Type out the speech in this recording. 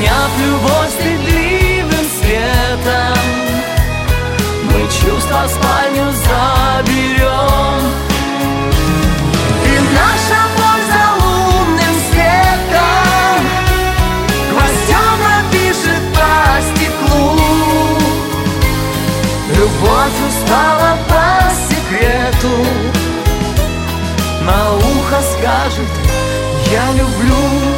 Заняв любовь стыдливым светом, мы чувства в спальню заберем. И наша боль за лунным светом гвоздем напишет по стеклу. Любовь устала по секрету, на ухо скажет: я люблю.